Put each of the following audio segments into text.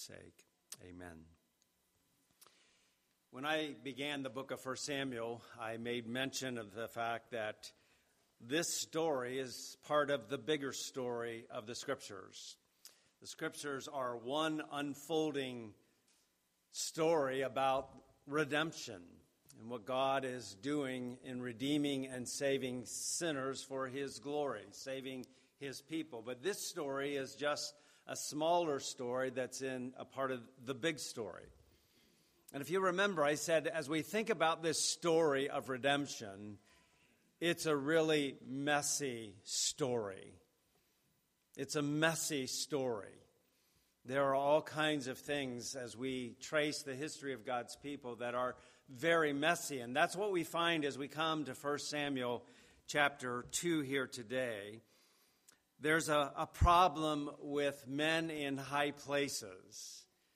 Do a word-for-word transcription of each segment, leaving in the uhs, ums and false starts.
sake. Amen. When I began the book of First Samuel, I made mention of the fact that this story is part of the bigger story of the Scriptures. The Scriptures are one unfolding story about redemption and what God is doing in redeeming and saving sinners for His glory, saving His people. But this story is just a smaller story that's in a part of the big story. And if you remember, I said, as we think about this story of redemption, it's a really messy story. It's a messy story. There are all kinds of things as we trace the history of God's people that are very messy. And that's what we find as we come to First Samuel chapter two here today. There's a, a problem with men in high places.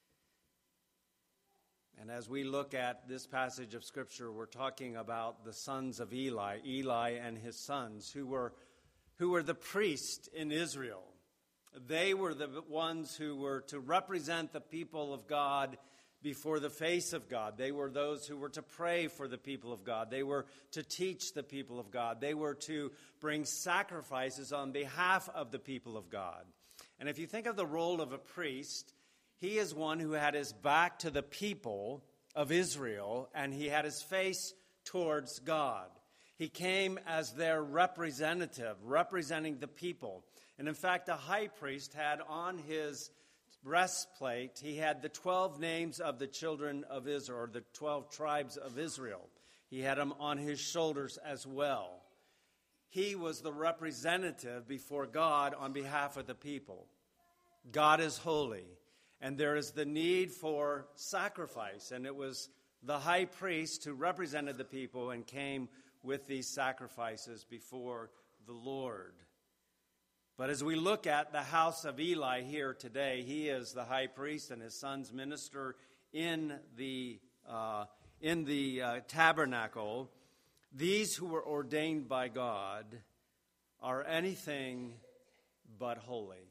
And as we look at this passage of Scripture, we're talking about the sons of Eli, Eli and his sons, who were who were the priests in Israel. They were the ones who were to represent the people of God before the face of God. They were those who were to pray for the people of God. They were to teach the people of God. They were to bring sacrifices on behalf of the people of God. And if you think of the role of a priest, he is one who had his back to the people of Israel, and he had his face towards God. He came as their representative, representing the people. And in fact, the high priest had on his breastplate, he had the twelve names of the children of Israel, or the twelve tribes of Israel. He had them on his shoulders as well. He was the representative before God on behalf of the people. God is holy. And there is the need for sacrifice. And it was the high priest who represented the people and came with these sacrifices before the Lord. But as we look at the house of Eli here today, he is the high priest and his sons minister in the, uh, in the uh, tabernacle. These who were ordained by God are anything but holy.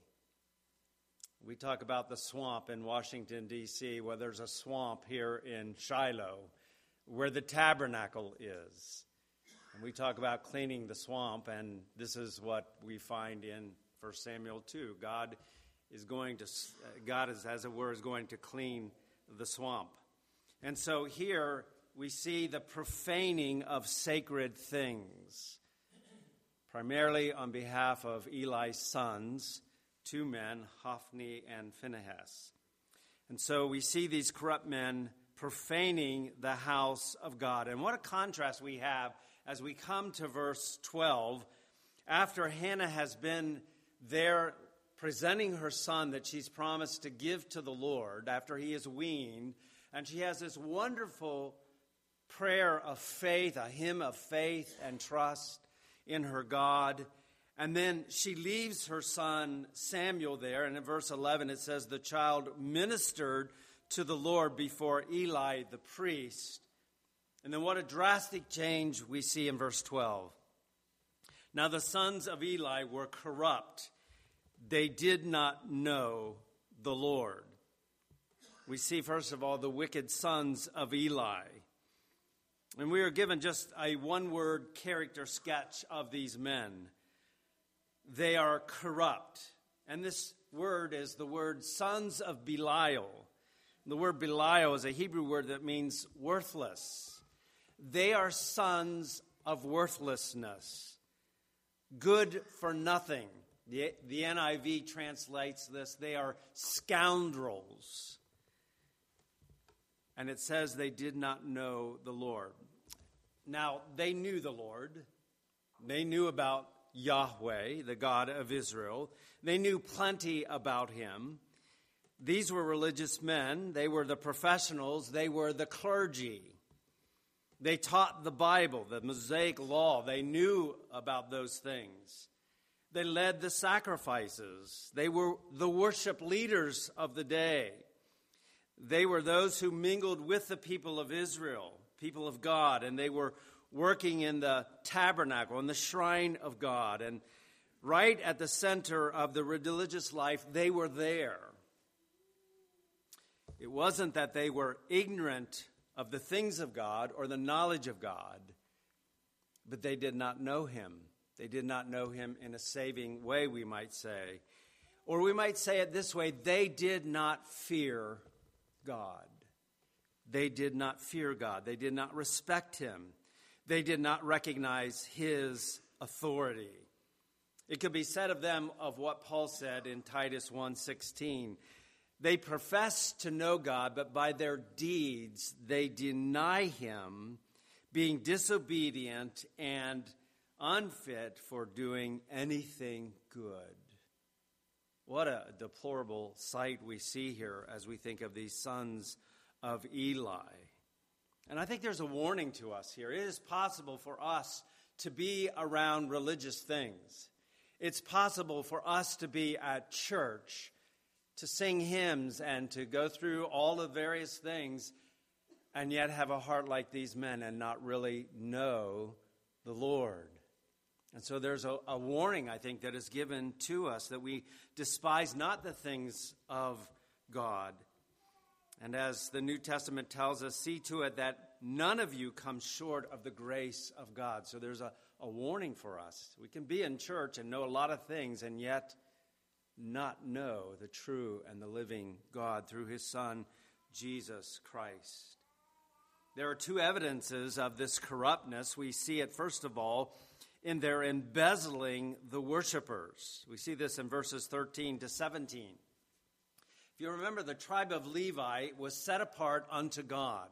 We talk about the swamp in Washington, D C, well, there's a swamp here in Shiloh where the tabernacle is. And we talk about cleaning the swamp, and this is what we find in First Samuel two. God is going to, God is, as it were, is going to clean the swamp. And so here we see the profaning of sacred things, primarily on behalf of Eli's sons, two men, Hophni and Phinehas. And so we see these corrupt men profaning the house of God. And what a contrast we have as we come to verse twelve. After Hannah has been there presenting her son that she's promised to give to the Lord after he is weaned, and she has this wonderful prayer of faith, a hymn of faith and trust in her God. And then she leaves her son Samuel there. And in verse eleven it says, the child ministered to the Lord before Eli the priest. And then what a drastic change we see in verse twelve. Now the sons of Eli were corrupt. They did not know the Lord. We see, first of all, the wicked sons of Eli. And we are given just a one-word character sketch of these men. They are corrupt. And this word is the word sons of Belial. The word Belial is a Hebrew word that means worthless. They are sons of worthlessness. Good for nothing. The, the N I V translates this. They are scoundrels. And it says they did not know the Lord. Now, they knew the Lord. They knew about Yahweh, the God of Israel. They knew plenty about him. These were religious men. They were the professionals. They were the clergy. They taught the Bible, the Mosaic law. They knew about those things. They led the sacrifices. They were the worship leaders of the day. They were those who mingled with the people of Israel, people of God, and they were working in the tabernacle, in the shrine of God. And right at the center of the religious life, they were there. It wasn't that they were ignorant of the things of God or the knowledge of God, but they did not know him. They did not know him in a saving way, we might say. Or we might say it this way, they did not fear God. They did not fear God. They did not respect him. They did not recognize his authority. It could be said of them of what Paul said in Titus one sixteen. They profess to know God, but by their deeds they deny him, being disobedient and unfit for doing anything good. What a deplorable sight we see here as we think of these sons of Eli. And I think there's a warning to us here. It is possible for us to be around religious things. It's possible for us to be at church, to sing hymns and to go through all the various things and yet have a heart like these men and not really know the Lord. And so there's a, a warning, I think, that is given to us that we despise not the things of God. And as the New Testament tells us, see to it that none of you come short of the grace of God. So there's a, a warning for us. We can be in church and know a lot of things and yet not know the true and the living God through his Son, Jesus Christ. There are two evidences of this corruptness. We see it, first of all, in their embezzling the worshipers. We see this in verses thirteen to seventeen. If you remember, the tribe of Levi was set apart unto God.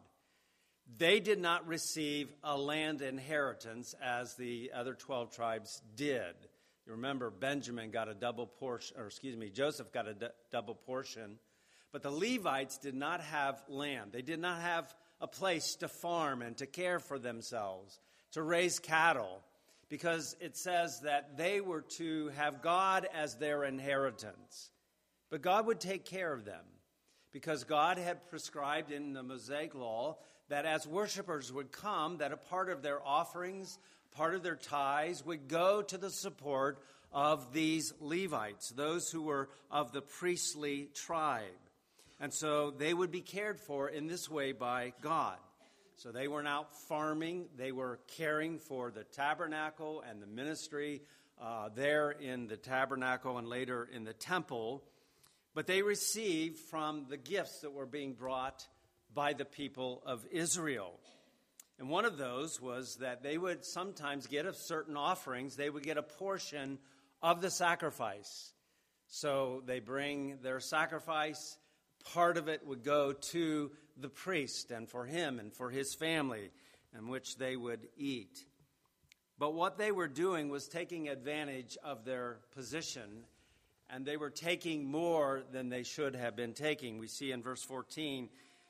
They did not receive a land inheritance as the other twelve tribes did. You remember, Benjamin got a double portion, or excuse me, Joseph got a d- double portion. But the Levites did not have land. They did not have a place to farm and to care for themselves, to raise cattle, because it says that they were to have God as their inheritance. But God would take care of them, because God had prescribed in the Mosaic law that as worshipers would come, that a part of their offerings, part of their tithes would go to the support of these Levites, those who were of the priestly tribe. And so they would be cared for in this way by God. So they weren't out farming. They were caring for the tabernacle and the ministry uh, there in the tabernacle and later in the temple. But they received from the gifts that were being brought by the people of Israel. And one of those was that they would sometimes get of certain offerings, they would get a portion of the sacrifice. So they bring their sacrifice, part of it would go to the priest and for him and for his family, in which they would eat. But what they were doing was taking advantage of their position, and they were taking more than they should have been taking. We see in verse fourteen,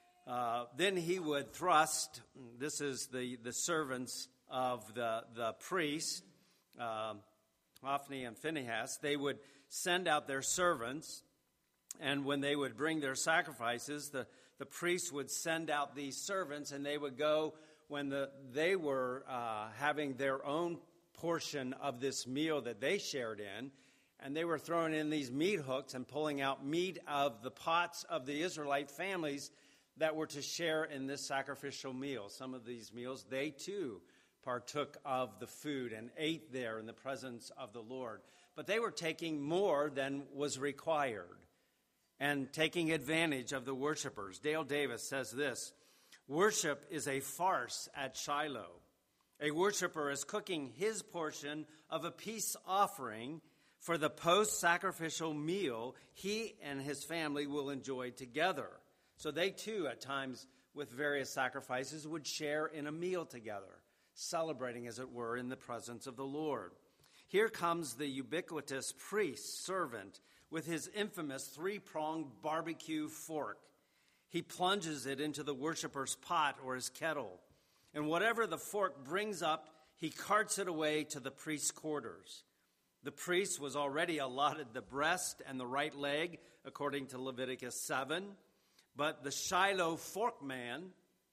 uh, then he would thrust, this is the, the servants of the, the priest, uh, Hophni and Phinehas, they would send out their servants, and when they would bring their sacrifices, the, the priests would send out these servants, and they would go when the, they were uh, having their own portion of this meal that they shared in, and they were throwing in these meat hooks and pulling out meat of the pots of the Israelite families that were to share in this sacrificial meal. Some of these meals, they too partook of the food and ate there in the presence of the Lord. But they were taking more than was required and taking advantage of the worshipers. Dale Davis says this: worship is a farce at Shiloh. A worshiper is cooking his portion of a peace offering for the post-sacrificial meal he and his family will enjoy together. So they too, at times, with various sacrifices, would share in a meal together, celebrating, as it were, in the presence of the Lord. Here comes the ubiquitous priest servant with his infamous three-pronged barbecue fork. He plunges it into the worshiper's pot or his kettle, and whatever the fork brings up, he carts it away to the priest's quarters. The priest was already allotted the breast and the right leg, according to Leviticus seven, but the Shiloh fork man,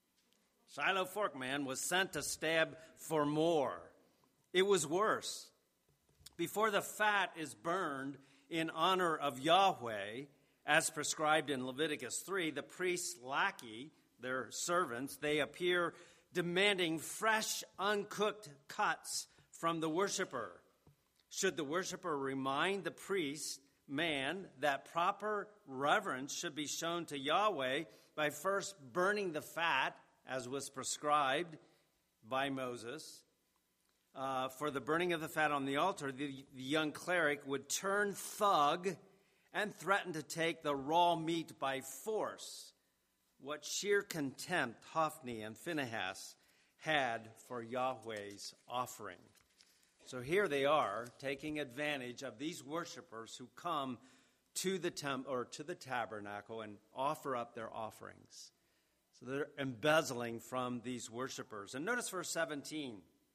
Shiloh fork man was sent to stab for more. It was worse. Before the fat is burned in honor of Yahweh, As prescribed in Leviticus three, the priest's lackey, their servants, they appear demanding fresh, uncooked cuts from the worshiper. Should the worshiper remind the priest, man, that proper reverence should be shown to Yahweh by first burning the fat, as was prescribed by Moses. Uh, for the burning of the fat on the altar, the, the young cleric would turn thug and threaten to take the raw meat by force. What sheer contempt Hophni and Phinehas had for Yahweh's offering. So here they are, taking advantage of these worshipers who come to the temp- or to the tabernacle and offer up their offerings. So they're embezzling from these worshipers. And notice verse seventeen.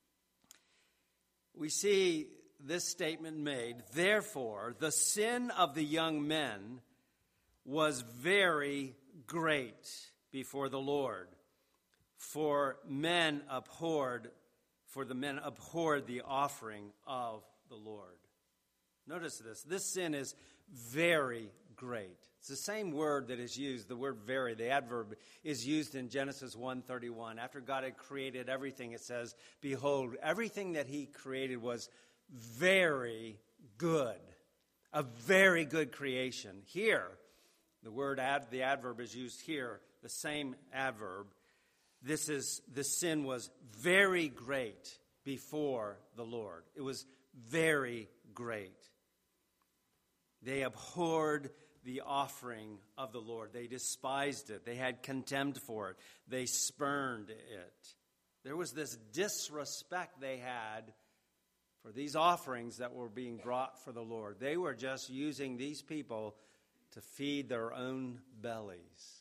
We see this statement made, therefore, the sin of the young men was very great before the Lord, for men abhorred, for the men abhorred the offering of the Lord. Notice this. This sin is very great. It's the same word that is used, the word very, the adverb, is used in Genesis one thirty-one. After God had created everything, it says, behold, everything that he created was very good. A very good creation. Here, the word, ad, the adverb is used here, the same adverb. This is, the sin was very great before the Lord. It was very great. They abhorred the offering of the Lord. They despised it. They had contempt for it. They spurned it. There was this disrespect they had for these offerings that were being brought for the Lord. They were just using these people to feed their own bellies.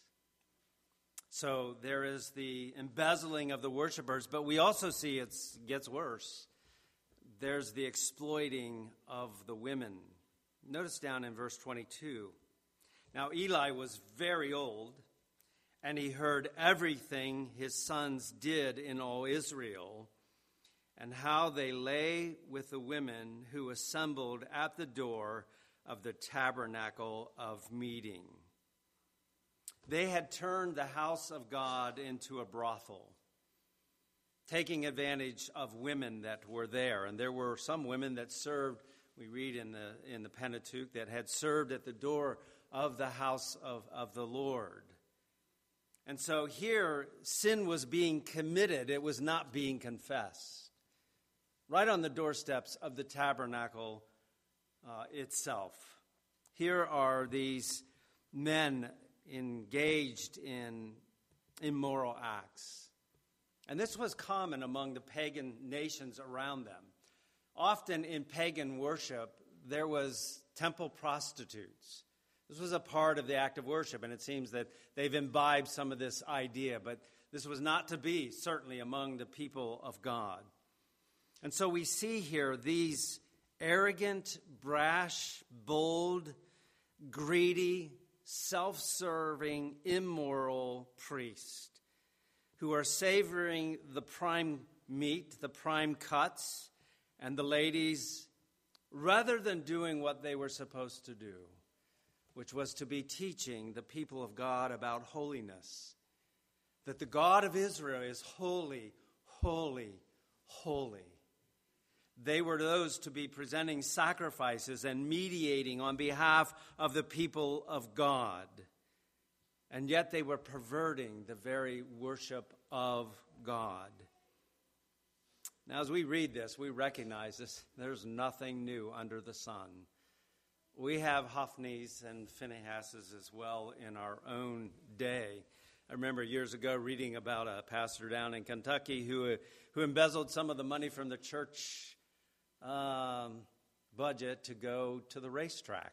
So there is the embezzling of the worshipers, but we also see it gets worse. There's the exploiting of the women. Notice down in verse twenty-two. Now Eli was very old, and he heard everything his sons did in all Israel, and how they lay with the women who assembled at the door of the tabernacle of meeting. They had turned the house of God into a brothel, taking advantage of women that were there. And there were some women that served, we read in the in the Pentateuch, that had served at the door of the house of, of the Lord. And so here, sin was being committed. It was not being confessed. Right on the doorsteps of the tabernacle uh, itself. Here are these men engaged in immoral acts. And this was common among the pagan nations around them. Often in pagan worship, there was temple prostitutes. This was a part of the act of worship, and it seems that they've imbibed some of this idea, but this was not to be, certainly, among the people of God. And so we see here these arrogant, brash, bold, greedy, self-serving, immoral priests who are savoring the prime meat, the prime cuts, and the ladies, rather than doing what they were supposed to do, which was to be teaching the people of God about holiness, that the God of Israel is holy, holy, holy. They were those to be presenting sacrifices and mediating on behalf of the people of God. And yet they were perverting the very worship of God. Now, as we read this, we recognize this. There's nothing new under the sun. We have Hophnis and Phinehas's as well in our own day. I remember years ago reading about a pastor down in Kentucky who who embezzled some of the money from the church um, budget to go to the racetrack.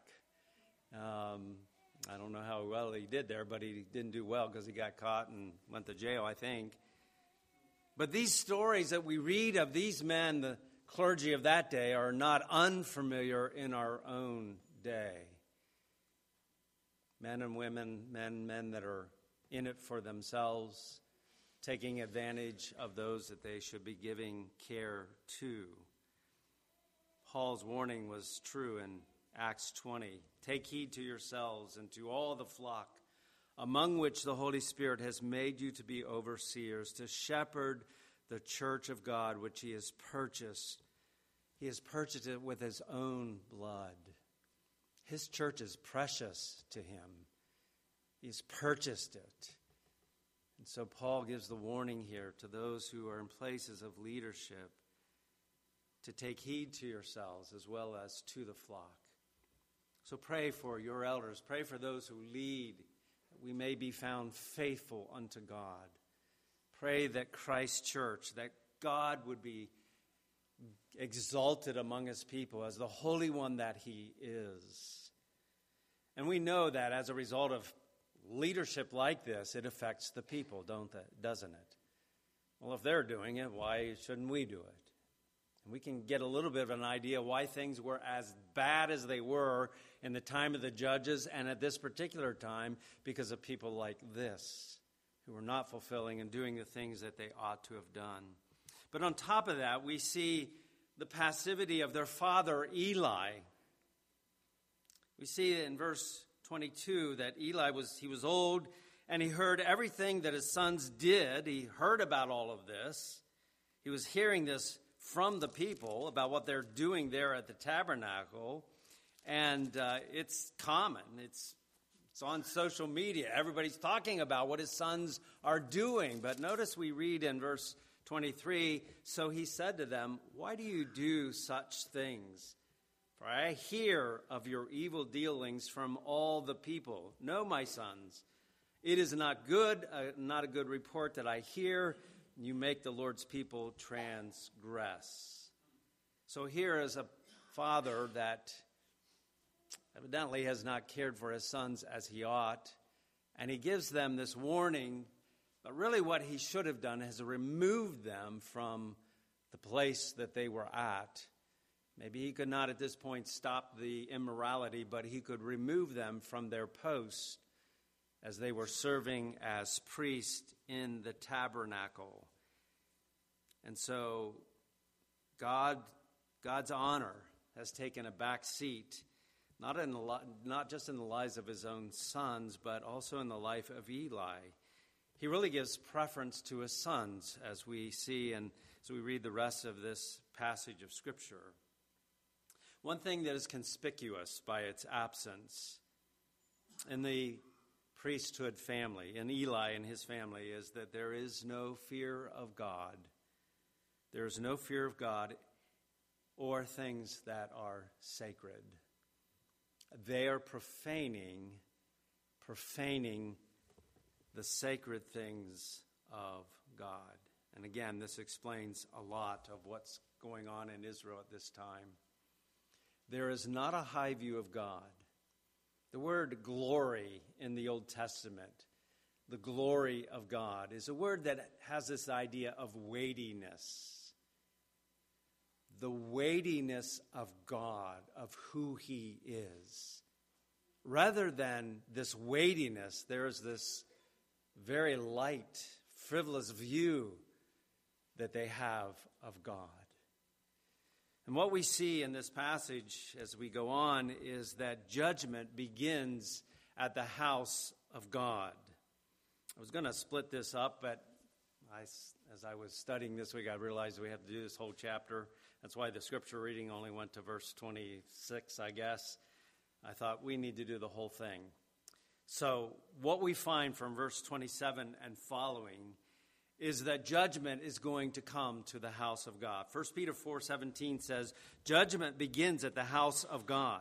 Um, I don't know how well he did there, but he didn't do well because he got caught and went to jail, I think. But these stories that we read of these men, the clergy of that day, are not unfamiliar in our own day. Men and women, men, men that are in it for themselves, taking advantage of those that they should be giving care to. Paul's warning was true in Acts twenty. Take heed to yourselves and to all the flock, among which the Holy Spirit has made you to be overseers, to shepherd the church of God, which he has purchased. He has purchased it with his own blood. His church is precious to him. He's purchased it. And so Paul gives the warning here to those who are in places of leadership to take heed to yourselves as well as to the flock. So pray for your elders. Pray for those who lead, that we may be found faithful unto God. Pray that Christ's church, that God would be exalted among his people as the Holy One that he is. And we know that as a result of leadership like this, it affects the people, don't it? Doesn't it? Well, if they're doing it, why shouldn't we do it? And we can get a little bit of an idea why things were as bad as they were in the time of the judges and at this particular time because of people like this who were not fulfilling and doing the things that they ought to have done. But on top of that, we see the passivity of their father, Eli. We see in verse twenty-two that Eli was, he was old and he heard everything that his sons did. He heard about all of this. He was hearing this from the people about what they're doing there at the tabernacle. And uh, it's common. It's It's on social media. Everybody's talking about what his sons are doing. But notice we read in verse twenty-three, so he said to them, why do you do such things? For I hear of your evil dealings from all the people. No, my sons, it is not good, uh, not a good report that I hear. You make the Lord's people transgress. So here is a father that evidently has not cared for his sons as he ought. And he gives them this warning. But really what he should have done is removed them from the place that they were at. Maybe he could not at this point stop the immorality, but he could remove them from their post as they were serving as priests in the tabernacle. And so God, God's honor has taken a back seat. Not in the, not just in the lives of his own sons, but also in the life of Eli. He really gives preference to his sons, as we see and as we read the rest of this passage of Scripture. One thing that is conspicuous by its absence in the priesthood family, in Eli and his family, is that there is no fear of God. There is no fear of God or things that are sacred. They are profaning, profaning the sacred things of God. And again, this explains a lot of what's going on in Israel at this time. There is not a high view of God. The word glory in the Old Testament, the glory of God, is a word that has this idea of weightiness. The weightiness of God, of who he is. Rather than this weightiness, there is this very light, frivolous view that they have of God. And what we see in this passage as we go on is that judgment begins at the house of God. I was going to split this up, but I, as I was studying this week, I realized we have to do this whole chapter. That's why the scripture reading only went to verse twenty-six, I guess. I thought we need to do the whole thing. So what we find from verse twenty-seven and following is that judgment is going to come to the house of God. First Peter four seventeen says, judgment begins at the house of God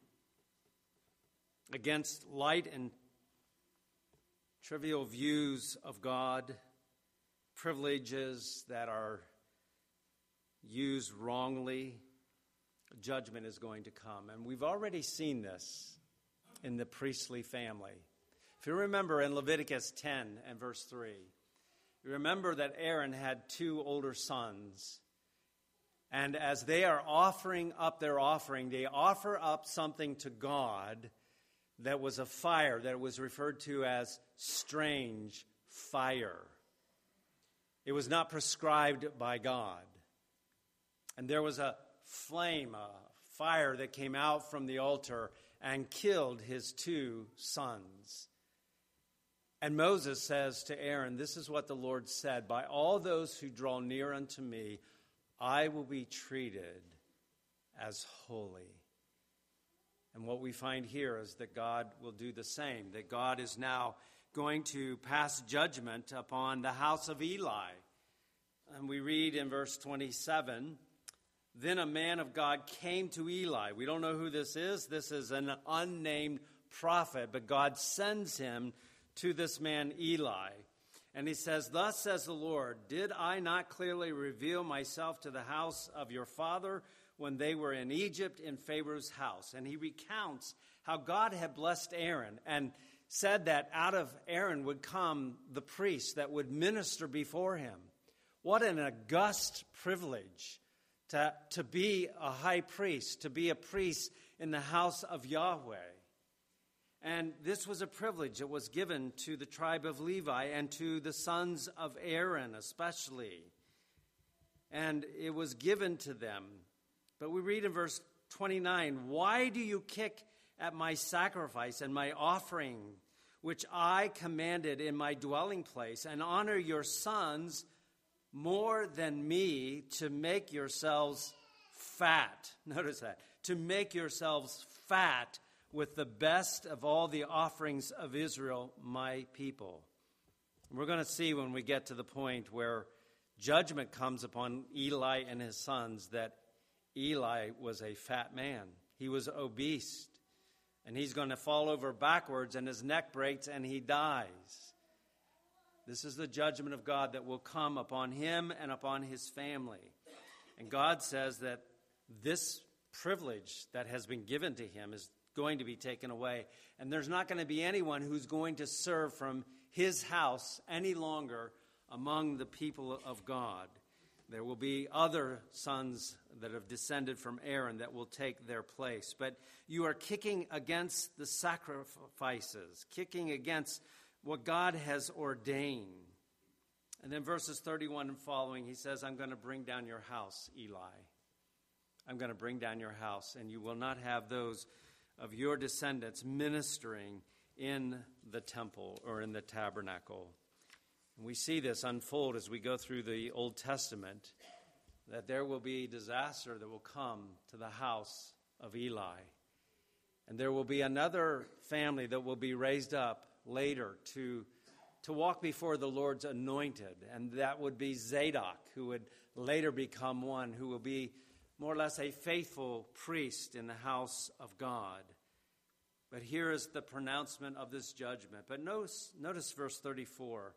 against light and trivial views of God, privileges that are used wrongly. Judgment is going to come. And we've already seen this in the priestly family. If you remember in Leviticus ten and verse three, you remember that Aaron had two older sons. And as they are offering up their offering, they offer up something to God that was a fire, that was referred to as strange fire. It was not prescribed by God. And there was a flame, a fire that came out from the altar and killed his two sons. And Moses says to Aaron, this is what the Lord said, by all those who draw near unto me, I will be treated as holy. And what we find here is that God will do the same, that God is now going to pass judgment upon the house of Eli. And we read in verse twenty-seven, then a man of God came to Eli. We don't know who this is. This is an unnamed prophet, but God sends him to this man Eli. And he says, thus says the Lord, did I not clearly reveal myself to the house of your father when they were in Egypt in Pharaoh's house? And he recounts how God had blessed Aaron and said that out of Aaron would come the priest that would minister before him. What an august privilege to, to be a high priest, to be a priest in the house of Yahweh. And this was a privilege that was given to the tribe of Levi and to the sons of Aaron especially. And it was given to them. But we read in verse twenty-nine, why do you kick at my sacrifice and my offering, which I commanded in my dwelling place, and honor your sons more than me, to make yourselves fat? Notice that. To make yourselves fat with the best of all the offerings of Israel, my people. We're going to see when we get to the point where judgment comes upon Eli and his sons that Eli was a fat man. He was obese. And he's going to fall over backwards and his neck breaks and he dies. This is the judgment of God that will come upon him and upon his family. And God says that this privilege that has been given to him is going to be taken away. And there's not going to be anyone who's going to serve from his house any longer among the people of God. There will be other sons that have descended from Aaron that will take their place. But you are kicking against the sacrifices, kicking against what God has ordained. And then verses thirty-one and following, he says, I'm going to bring down your house, Eli. I'm going to bring down your house, and you will not have those of your descendants ministering in the temple or in the tabernacle. And we see this unfold as we go through the Old Testament, that there will be disaster that will come to the house of Eli. And there will be another family that will be raised up later to, to walk before the Lord's anointed. And that would be Zadok, who would later become one who will be more or less a faithful priest in the house of God. But here is the pronouncement of this judgment. But notice, notice verse thirty-four.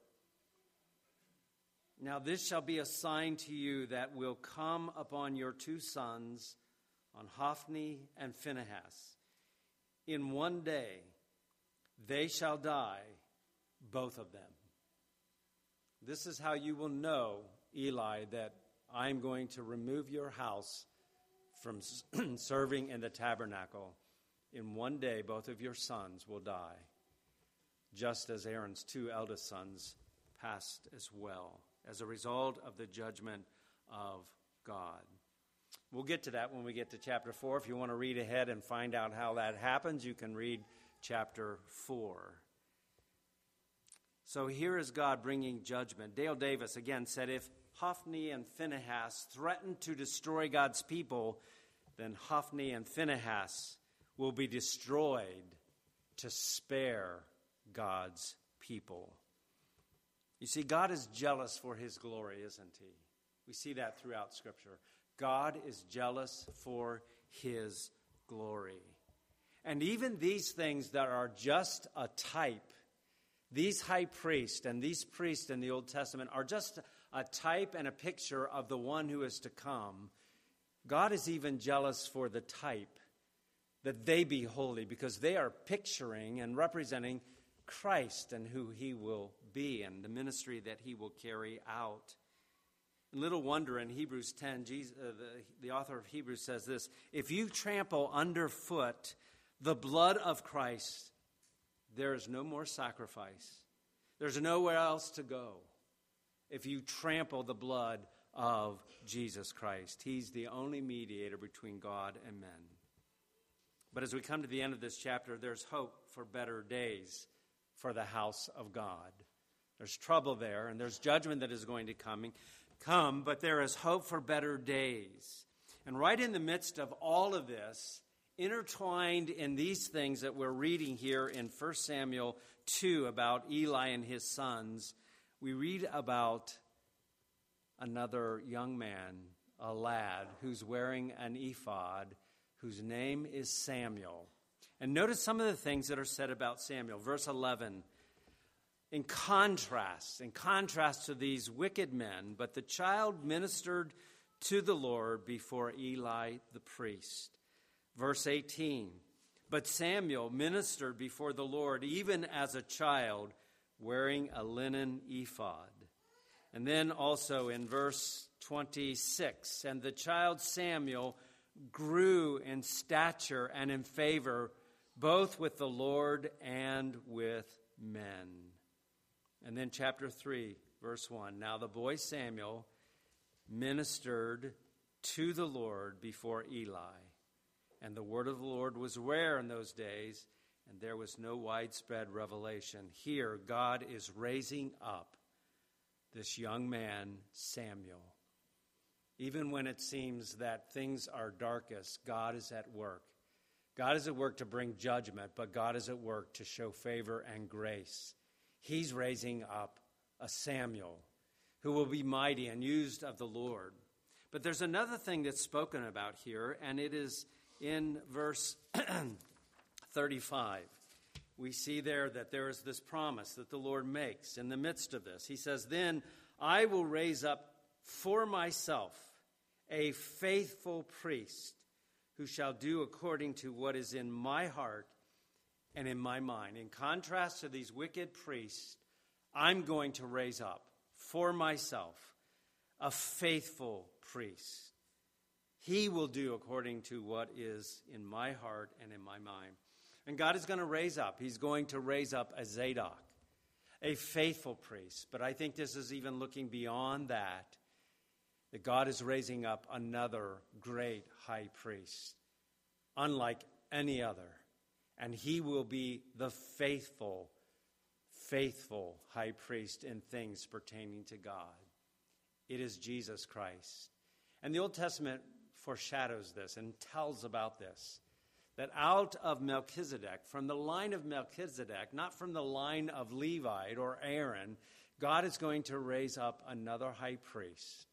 Now this shall be a sign to you that will come upon your two sons, on Hophni and Phinehas. In one day they shall die, both of them. This is how you will know, Eli, that I'm going to remove your house from serving in the tabernacle. In one day, both of your sons will die, just as Aaron's two eldest sons passed as well, as a result of the judgment of God. We'll get to that when we get to chapter four. If you want to read ahead and find out how that happens, you can read chapter four. So here is God bringing judgment. Dale Davis again said, if Hophni and Phinehas threaten to destroy God's people, then Hophni and Phinehas will be destroyed to spare God's people. You see, God is jealous for his glory, isn't he? We see that throughout Scripture. God is jealous for his glory. And even these things that are just a type, these high priests and these priests in the Old Testament are just a type and a picture of the one who is to come. God is even jealous for the type, that they be holy, because they are picturing and representing Christ and who he will be and the ministry that he will carry out. Little wonder in Hebrews ten, Jesus, uh, the, the author of Hebrews says this, if you trample underfoot the blood of Christ, there is no more sacrifice. There's nowhere else to go if you trample the blood of Jesus Christ. He's the only mediator between God and men. But as we come to the end of this chapter, there's hope for better days for the house of God. There's trouble there, and there's judgment that is going to come, come, but there is hope for better days. And right in the midst of all of this, intertwined in these things that we're reading here in First Samuel two about Eli and his sons, we read about another young man, a lad, who's wearing an ephod, whose name is Samuel. And notice some of the things that are said about Samuel. Verse eleven, in contrast, in contrast to these wicked men, but the child ministered to the Lord before Eli the priest. Verse eighteen, but Samuel ministered before the Lord even as a child, wearing a linen ephod. And then also in verse twenty-six, and the child Samuel grew in stature and in favor, both with the Lord and with men. And then chapter three, verse one, now the boy Samuel ministered to the Lord before Eli. And the word of the Lord was rare in those days, and there was no widespread revelation. Here, God is raising up this young man, Samuel. Even when it seems that things are darkest, God is at work. God is at work to bring judgment, but God is at work to show favor and grace. He's raising up a Samuel who will be mighty and used of the Lord. But there's another thing that's spoken about here, and it is in verse thirty-five. We see there that there is this promise that the Lord makes in the midst of this. He says, then I will raise up for myself a faithful priest who shall do according to what is in my heart and in my mind. In contrast to these wicked priests, I'm going to raise up for myself a faithful priest. He will do according to what is in my heart and in my mind. And God is going to raise up. He's going to raise up a Zadok, a faithful priest. But I think this is even looking beyond that, that God is raising up another great high priest, unlike any other. And he will be the faithful, faithful high priest in things pertaining to God. It is Jesus Christ. And the Old Testament foreshadows this and tells about this, that out of Melchizedek, from the line of Melchizedek, not from the line of Levi or Aaron, God is going to raise up another high priest.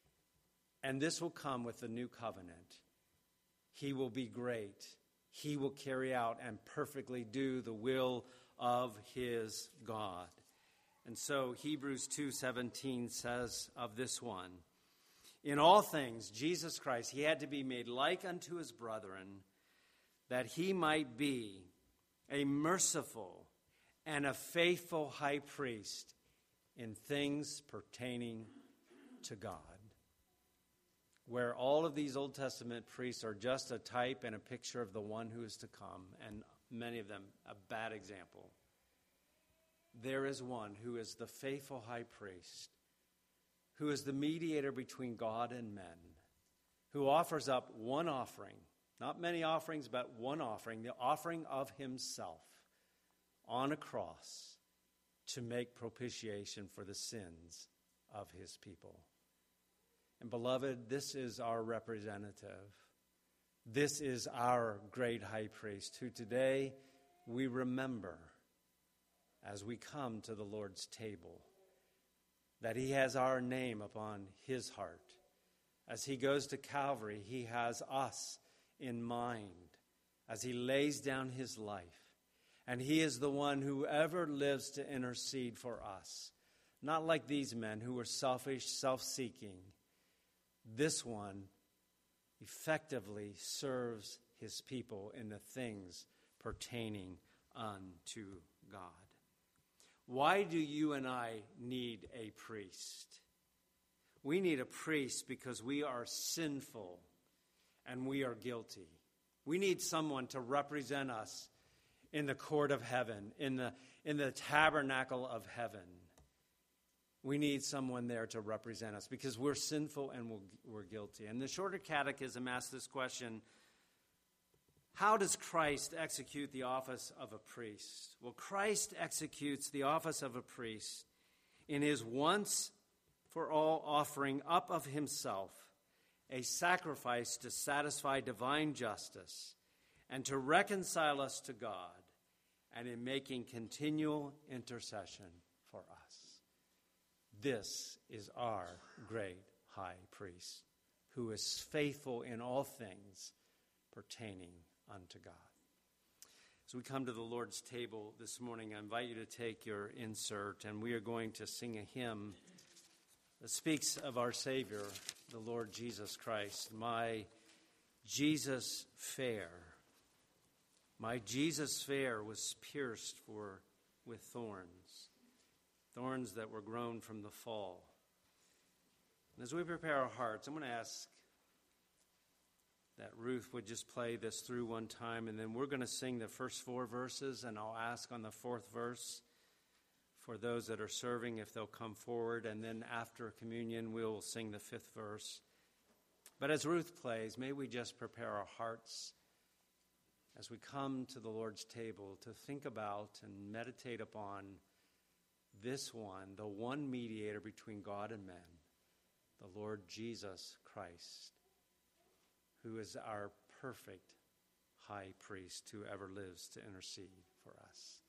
And this will come with the new covenant. He will be great. He will carry out and perfectly do the will of his God. And so Hebrews two seventeen says of this one, in all things, Jesus Christ, he had to be made like unto his brethren, that he might be a merciful and a faithful high priest in things pertaining to God. Where all of these Old Testament priests are just a type and a picture of the one who is to come, and many of them a bad example. There is one who is the faithful high priest, who is the mediator between God and men, who offers up one offering, not many offerings, but one offering, the offering of himself on a cross to make propitiation for the sins of his people. And beloved, this is our representative. This is our great high priest, who today we remember as we come to the Lord's table, that he has our name upon his heart. As he goes to Calvary, he has us in mind as he lays down his life. And he is the one who ever lives to intercede for us. Not like these men who were selfish, self-seeking. This one effectively serves his people in the things pertaining unto God. Why do you and I need a priest? We need a priest because we are sinful and we are guilty. We need someone to represent us in the court of heaven, in the, in the tabernacle of heaven. We need someone there to represent us because we're sinful and we're guilty. And the Shorter Catechism asks this question: how does Christ execute the office of a priest? Well, Christ executes the office of a priest in his once for all offering up of himself, a sacrifice to satisfy divine justice and to reconcile us to God, and in making continual intercession for us. This is our great high priest, who is faithful in all things pertaining unto God. As we come to the Lord's table this morning, I invite you to take your insert, and we are going to sing a hymn that speaks of our Savior, the Lord Jesus Christ. My Jesus fair, my Jesus fair was pierced for with thorns, thorns that were grown from the fall. And as we prepare our hearts, I'm going to ask that Ruth would just play this through one time, and then we're going to sing the first four verses, and I'll ask on the fourth verse for those that are serving if they'll come forward, and then after communion we'll sing the fifth verse. But as Ruth plays, may we just prepare our hearts as we come to the Lord's table to think about and meditate upon this one, the one mediator between God and man, the Lord Jesus Christ, who is our perfect high priest who ever lives to intercede for us.